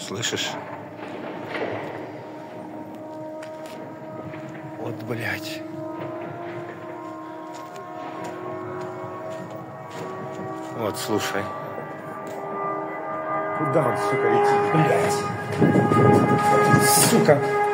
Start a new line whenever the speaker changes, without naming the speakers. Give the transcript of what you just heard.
Слышишь? Вот, блядь. Вот, слушай.
Куда он, сука, летит? Блядь. Сука.